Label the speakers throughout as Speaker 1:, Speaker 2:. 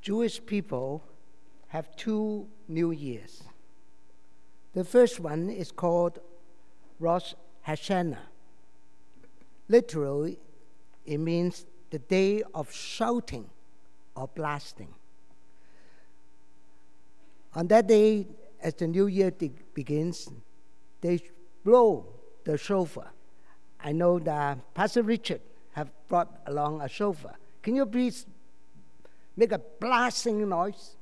Speaker 1: Jewish people have two New Years. The first one is called Rosh Hashanah. Literally, it means the day of shouting or blasting. On that day, as the new year begins, they blow the shofar. I know that Pastor Richard have brought along a shofar. Can you please make a blasting noise?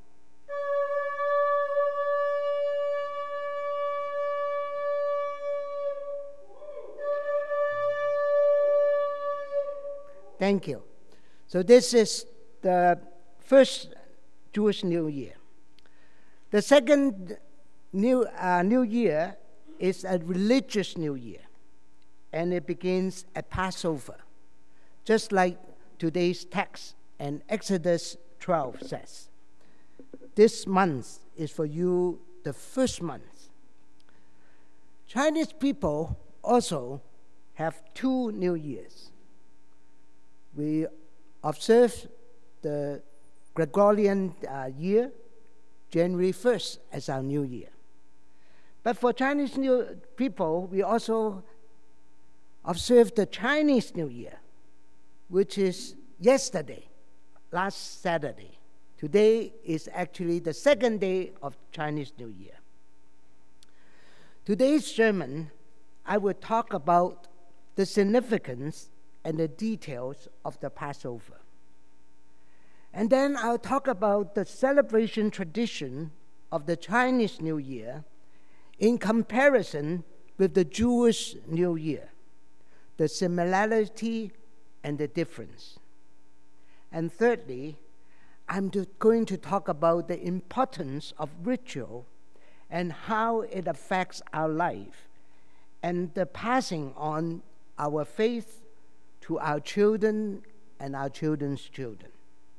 Speaker 1: Thank you. So this is the first Jewish New Year. The second New Year is a religious New Year, and it begins at Passover, just like today's text and Exodus 12 says. This month is for you the first month. Chinese people also have two New Years. We observe the Gregorian year, January 1st, as our New Year. But for Chinese people, we also observe the Chinese New Year, which is yesterday, last Saturday. Today is actually the second day of Chinese New Year. Today's sermon, I will talk about the significance and the details of the Passover. And then I'll talk about the celebration tradition of the Chinese New Year in comparison with the Jewish New Year, the similarity and the difference. And thirdly, I'm going to talk about the importance of ritual and how it affects our life and the passing on our faith to our children and our children's children.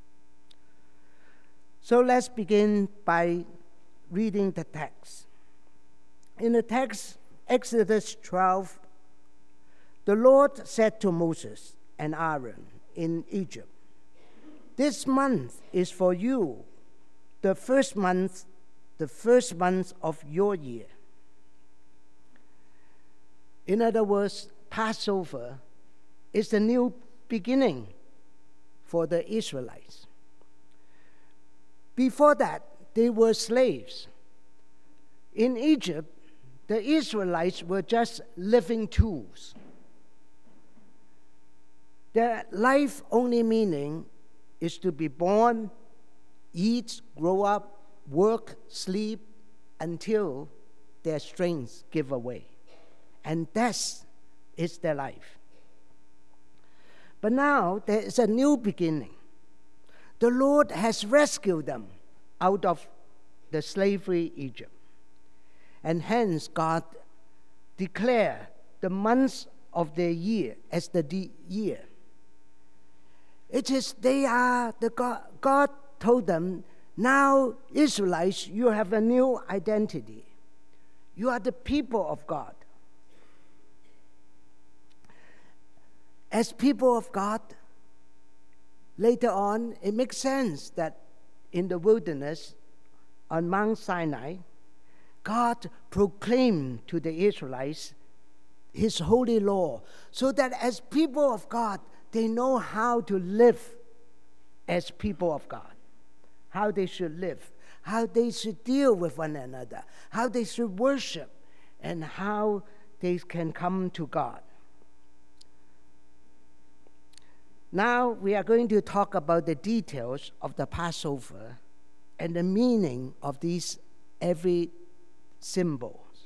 Speaker 1: So let's begin by reading the text. In the text, Exodus 12, the Lord said to Moses and Aaron in Egypt, "This month is for you the first month of your year." In other words, Passover is the new beginning for the Israelites. Before that, they were slaves. In Egypt, the Israelites were just living tools. Their life only meaning is to be born, eat, grow up, work, sleep, until their strength give away. And that is their life. But now there is a new beginning. The Lord has rescued them out of the slavery Egypt. And hence God declared the months of their year as the year. God told them, now Israelites, you have a new identity. You are the people of God. As people of God, later on, it makes sense that in the wilderness on Mount Sinai, God proclaimed to the Israelites His holy law, so that as people of God, they know how to live as people of God, how they should live, how they should deal with one another, how they should worship, and how they can come to God. Now we are going to talk about the details of the Passover and the meaning of these every symbols.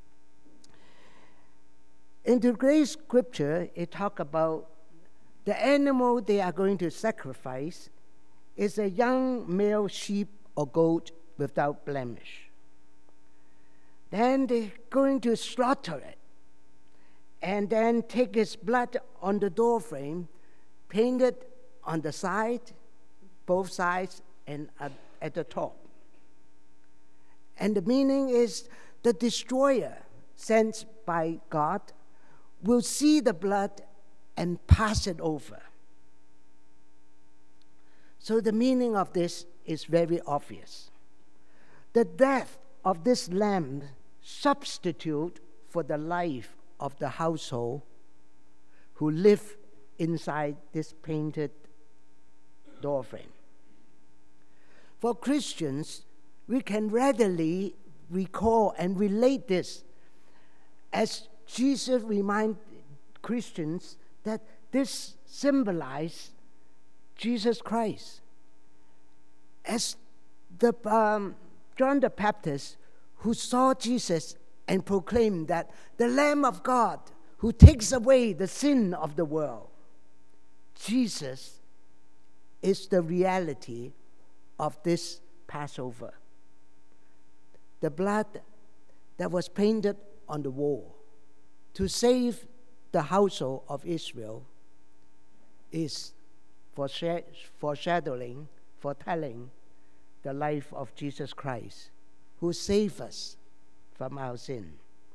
Speaker 1: In today's scripture, it talks about the animal they are going to sacrifice is a young male sheep or goat without blemish. Then they're going to slaughter it and then take its blood on the doorframe, paint it on the side, both sides, and at the top. And the meaning is the destroyer sent by God will see the blood and pass it over. So the meaning of this is very obvious. The death of this lamb substitute for the life of the household who live inside this painted doorframe. For Christians, we can readily recall and relate this as Jesus reminded Christians that this symbolized Jesus Christ. As the John the Baptist, who saw Jesus and proclaimed that the Lamb of God who takes away the sin of the world, Jesus is the reality of this Passover. The blood that was painted on the wall to save the household of Israel is foretelling the life of Jesus Christ, who saved us from our sin.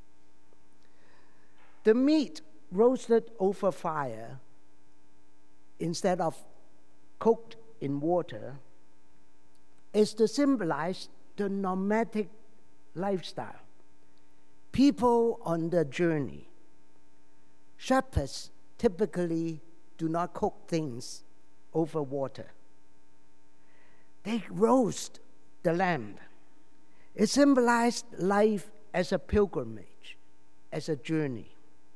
Speaker 1: The meat roasted over fire instead of cooked in water is to symbolize the nomadic lifestyle. People on the journey. Shepherds typically do not cook things over water. They roast the lamb. It symbolized life as a pilgrimage, as a journey.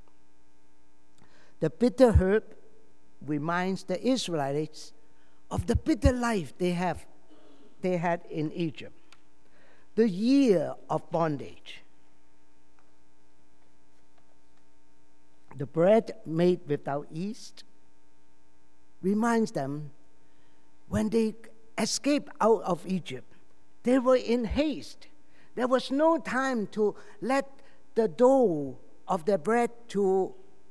Speaker 1: The bitter herb reminds the Israelites of the bitter life they had in Egypt, the year of bondage. The bread made without yeast reminds them when they escaped out of Egypt, they were in haste. There was no time to let the dough of the bread to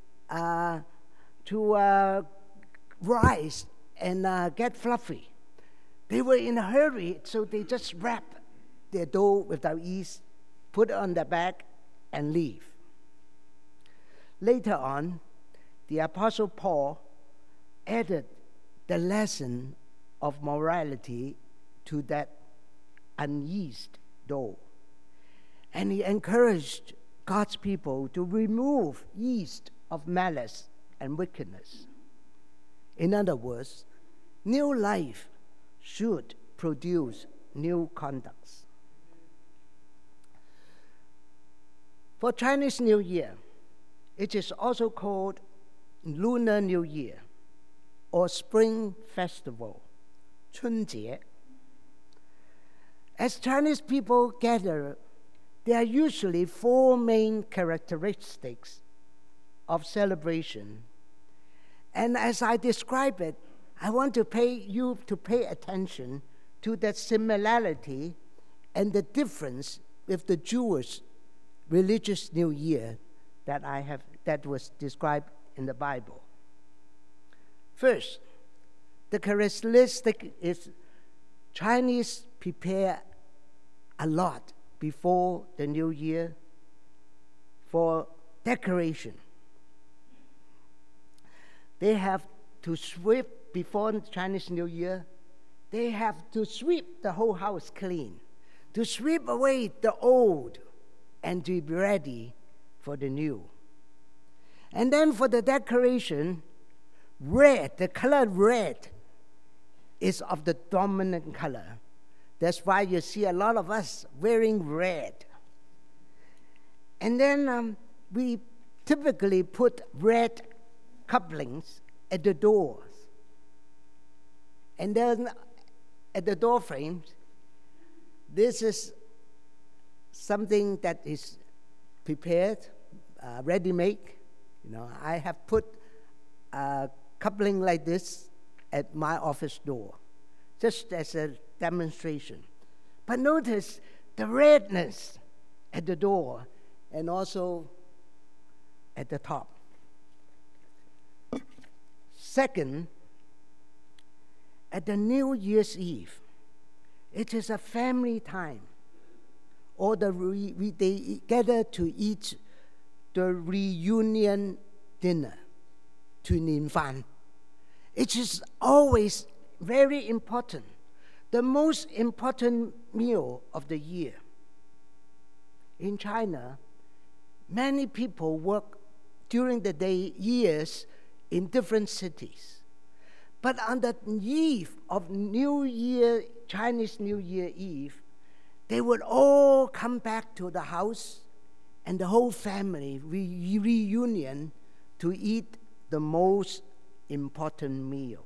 Speaker 1: rise and get fluffy. They were in a hurry, so they just wrapped their dough without yeast, put it on their back, and leave. Later on, the Apostle Paul added the lesson of morality to that unyeasted dough. And he encouraged God's people to remove yeast of malice and wickedness. In other words, new life should produce new conducts. For Chinese New Year, it is also called Lunar New Year or Spring Festival, 春节. As Chinese people gather, there are usually four main characteristics of celebration. And as I describe it, I want you to pay attention to that similarity and the difference with the Jewish religious New Year that was described in the Bible. First, the characteristic is Chinese prepare a lot before the New Year for decoration. They have to sweep before Chinese New Year. They have to sweep the whole house clean, to sweep away the old and to be ready for the new. And then for the decoration, red, the color red is of the dominant color. That's why you see a lot of us wearing red. And then we typically put red couplings at the doors. And then at the door frames, this is something that is prepared, ready-made. I have put a coupling like this at my office door, just as a demonstration. But notice the redness at the door and also at the top. Second, at the New Year's Eve, it is a family time. Or they gather to eat the reunion dinner, 團年飯. It is always very important the most important meal of the year. In China, many people work during the day years in different cities. But on the eve of New Year, Chinese New Year Eve, they would all come back to the house and the whole family reunion to eat the most important meal.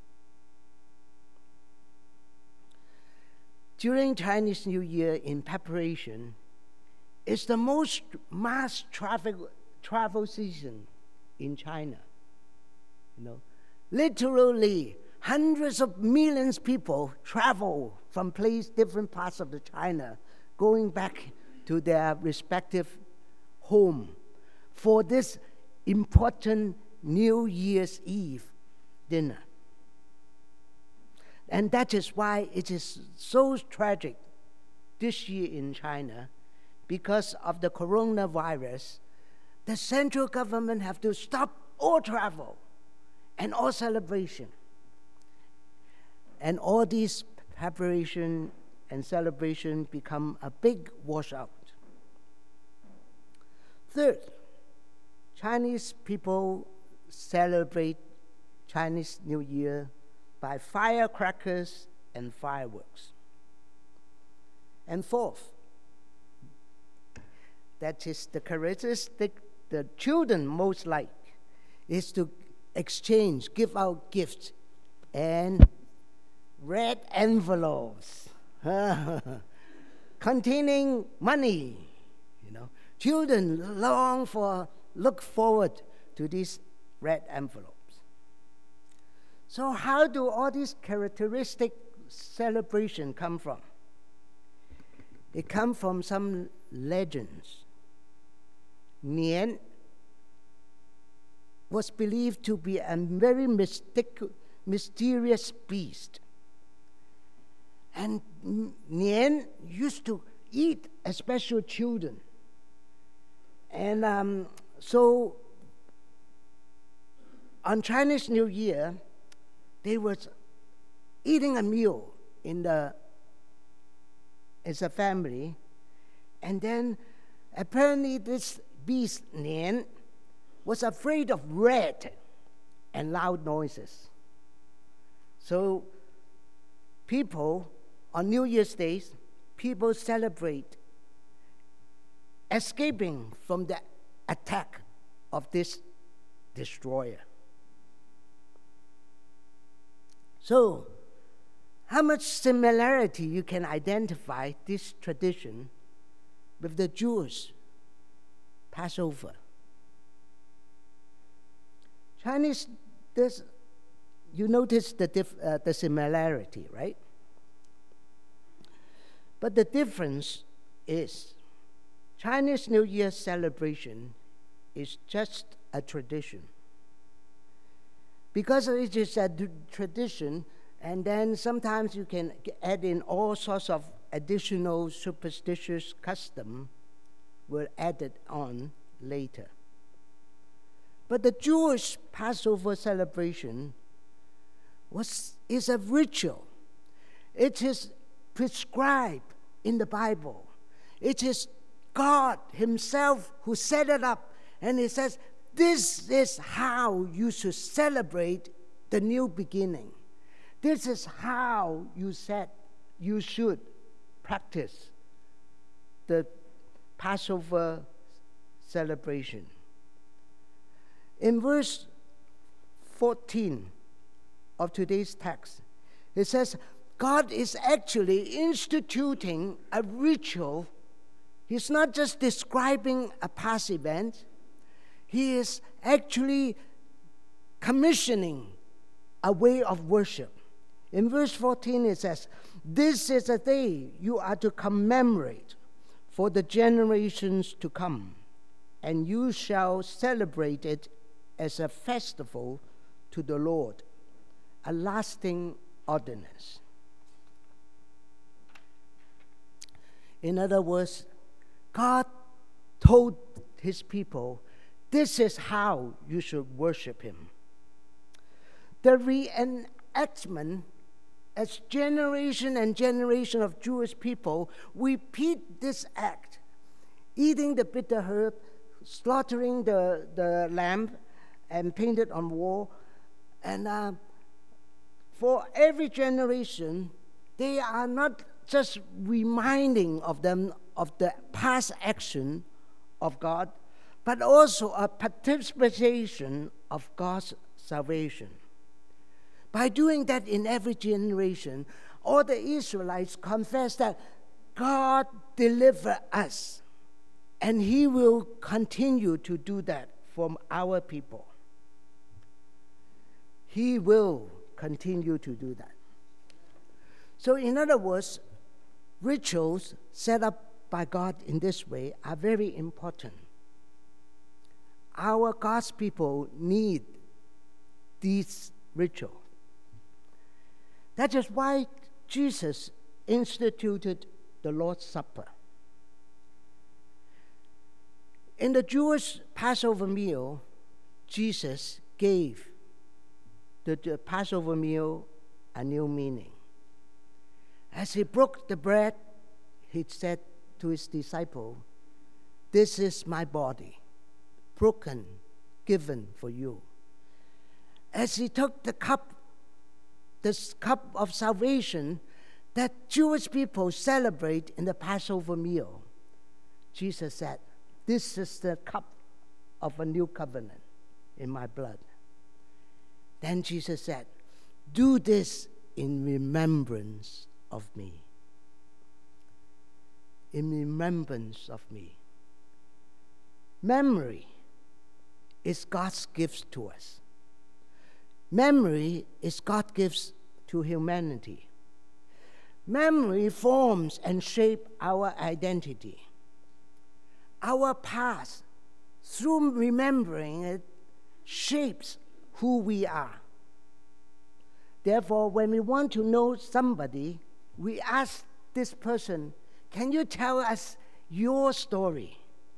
Speaker 1: During Chinese New Year in preparation, it's the most mass travel season in China. Literally, hundreds of millions of people travel from different parts of China, going back to their respective home for this important New Year's Eve dinner. And that is why it is so tragic this year in China. Because of the coronavirus, the central government have to stop all travel and all celebration. And all these preparation and celebration become a big washout. Third, Chinese people celebrate Chinese New Year by firecrackers and fireworks. And fourth, that is the characteristic the children most like, is to give out gifts and red envelopes containing money. Children look forward to these red envelopes. So how do all these characteristic celebration come from? It comes from some legends. Nian was believed to be a very mysterious beast. And Nian used to eat especially children. And so on Chinese New Year, they were eating a meal as a family, and then apparently this beast, Nian, was afraid of red and loud noises. So people, on New Year's Day, people celebrate escaping from the attack of this destroyer. So, how much similarity you can identify this tradition with the Jewish Passover? Chinese, you notice the similarity, right? But the difference is Chinese New Year celebration is just a tradition. Because it is a tradition, and then sometimes you can add in all sorts of additional superstitious custom were added on later. But the Jewish Passover celebration is a ritual. It is prescribed in the Bible. It is God Himself who set it up, and He says, this is how you should celebrate the new beginning. This is how you should practice the Passover celebration. In verse 14 of today's text, it says, God is actually instituting a ritual. He's not just describing a past event. He is actually commissioning a way of worship. In verse 14 it says, this is a day you are to commemorate for the generations to come, and you shall celebrate it as a festival to the Lord, a lasting ordinance. In other words, God told His people, this is how you should worship Him. The reenactment as generation and generation of Jewish people repeat this act, eating the bitter herb, slaughtering the lamb, and paint it on wall. And for every generation, they are not just reminding of them of the past action of God, but also a participation of God's salvation. By doing that in every generation, all the Israelites confess that God delivered us, and He will continue to do that for our people. He will continue to do that. So in other words, rituals set up by God in this way are very important. Our God's people need these rituals. That is why Jesus instituted the Lord's Supper. In the Jewish Passover meal, Jesus gave the Passover meal a new meaning. As He broke the bread, He said to His disciples, "This is my body, broken, given for you." As He took the cup, this cup of salvation that Jewish people celebrate in the Passover meal, Jesus said, "This is the cup of a new covenant in my blood." Then Jesus said, "Do this in remembrance of me." In remembrance of me. Memory is God's gift to us. Memory is God's gift to humanity. Memory forms and shapes our identity. Our past, through remembering it, shapes who we are. Therefore, when we want to know somebody, we ask this person, "Can you tell us your story?"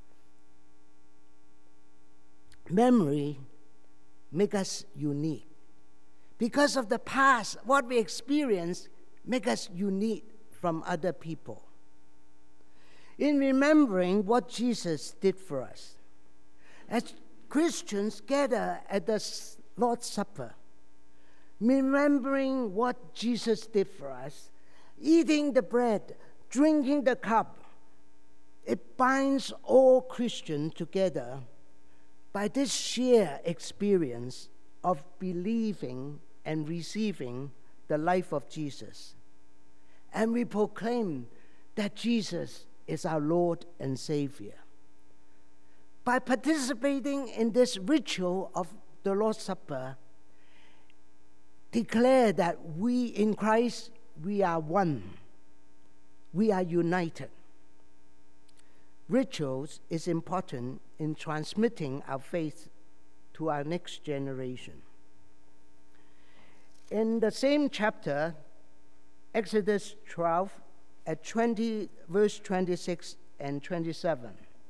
Speaker 1: Memory makes us unique. Because of the past, what we experience makes us unique from other people. In remembering what Jesus did for us, as Christians gather at the Lord's Supper, remembering what Jesus did for us, eating the bread, drinking the cup, it binds all Christians together by this shared experience of believing and receiving the life of Jesus. And we proclaim that Jesus is our Lord and Savior. By participating in this ritual of the Lord's Supper, declare that we in Christ, we are one. We are united. Rituals is important in transmitting our faith to our next generation. In the same chapter, Exodus 12, at verse 26 and 27,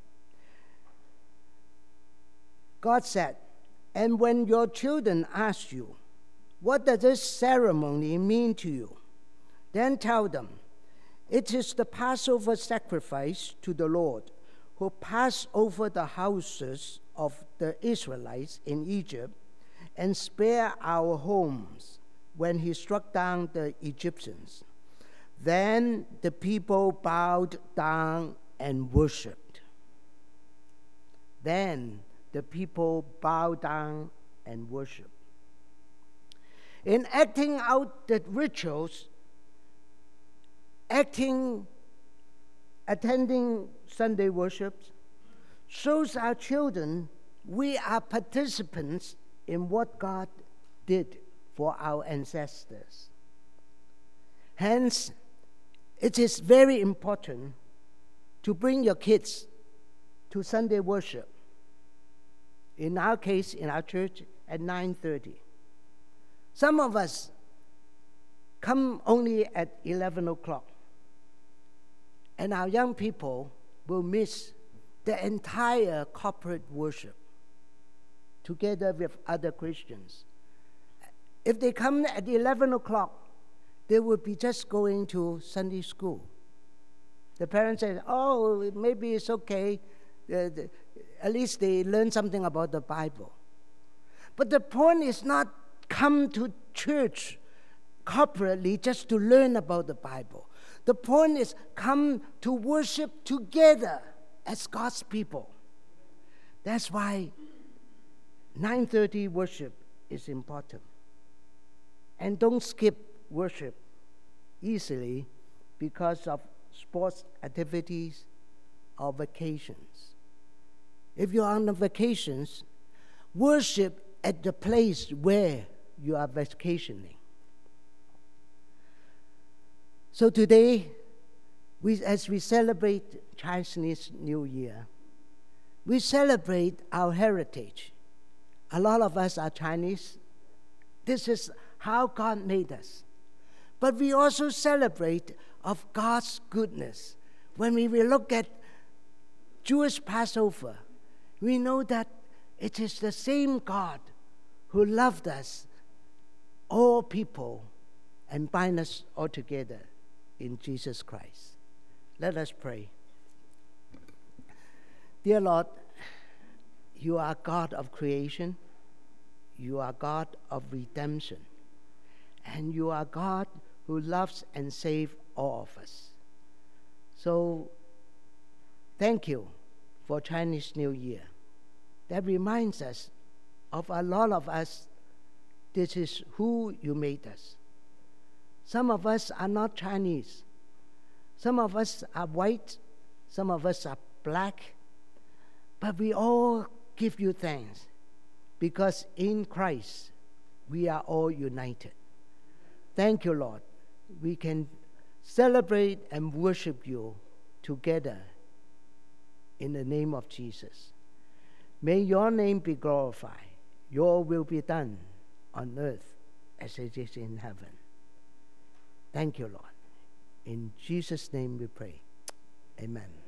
Speaker 1: God said, "And when your children ask you, 'What does this ceremony mean to you?' then tell them, 'It is the Passover sacrifice to the Lord, who passed over the houses of the Israelites in Egypt and spared our homes when He struck down the Egyptians.' Then the people bowed down and worshipped." Then the people bowed down and worshipped. In acting out the rituals, attending Sunday worships, shows our children we are participants in what God did for our ancestors. Hence, it is very important to bring your kids to Sunday worship. In our case, in our church, at 9:30. Some of us come only at 11 o'clock. And our young people will miss the entire corporate worship together with other Christians. If they come at 11 o'clock, they would be just going to Sunday school. The parents said, oh, maybe it's okay. At least they learn something about the Bible. But the point is not come to church corporately just to learn about the Bible. The point is come to worship together as God's people. That's why 9:30 worship is important. And don't skip worship easily because of sports activities or vacations. If you're on the vacations, worship at the place where you are vacationing. So today, as we celebrate Chinese New Year, we celebrate our heritage. A lot of us are Chinese. This is how God made us. But we also celebrate of God's goodness. When we look at Jewish Passover, we know that it is the same God who loved us, all people, and bind us all together in Jesus Christ. Let us pray. Dear Lord, you are God of creation, you are God of redemption, and you are God who loves and saves all of us. So, thank you for Chinese New Year. That reminds us of a lot of us, this is who you made us. Some of us are not Chinese. Some of us are white. Some of us are black. But we all give you thanks because in Christ we are all united. Thank you, Lord. We can celebrate and worship you together in the name of Jesus. May your name be glorified. Your will be done on earth as it is in heaven. Thank you, Lord. In Jesus' name we pray. Amen.